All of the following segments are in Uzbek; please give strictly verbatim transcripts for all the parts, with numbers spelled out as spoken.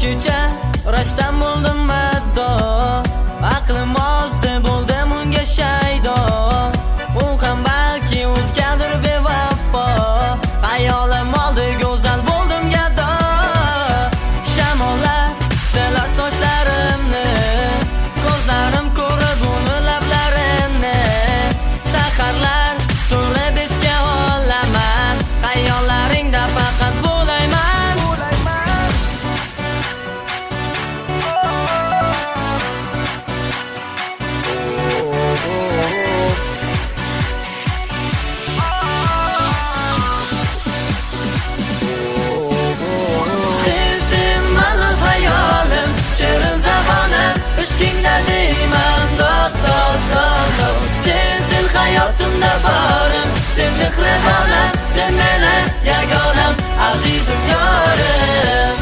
Ko'ycha rashtan bo'ldim maddo, aqlim ozdi bo'ldim unga shaydo. U ham balki o'zgadir bevafo, hayolim oldi go'zal bo'ldim gado. Shamollar selar sochlarimni, ko'zlarim ko'rib uni lablarini. Saharlar to'g'ri bizga olaman, hayollaringda faqat bo'layman. Shirin zabonim, ishqingda deyman dod dod dod dod. Sensin hayotimda borim, sen mehribonim, sen meni yagonam, azizim yorim.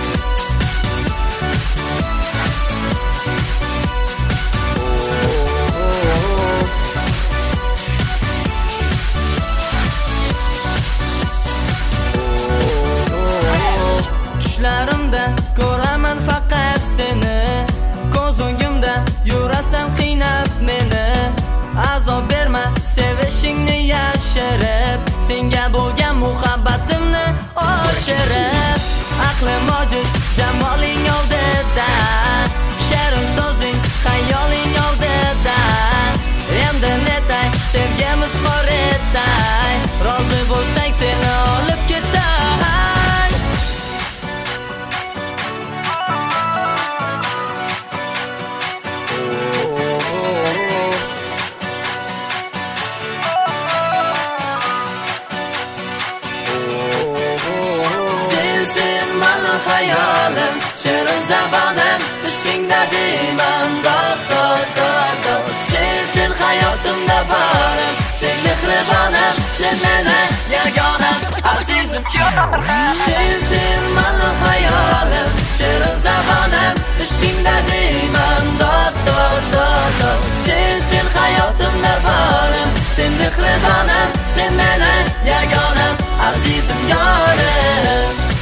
Tushlarimda ko'raman faqat seni, ko'z o'ngimda yurasan qiynab meni. Azob berma sevishingni yashirib, senga bo'lgan muhabbatimni oshirib. Aqlim ojiz jamoling oldida, shirin so'zing xayoling oldida. Endi netay sevgimiz xor etay, rozi bo'lsang seni olib ketay. Sensin mani hayolim, shirin zabonim, ishqingda deyman dod dod dod dod. Sensin hayotimda borim, sen mehribonim, sen meni yagonam, azizim yorim. Sensin mani hayolim, shirin zabonim, ishqingda deyman dod dod dod dod. Sensin hayotimda borim, sen mehribonim, sen meni yagonam, azizim yorim.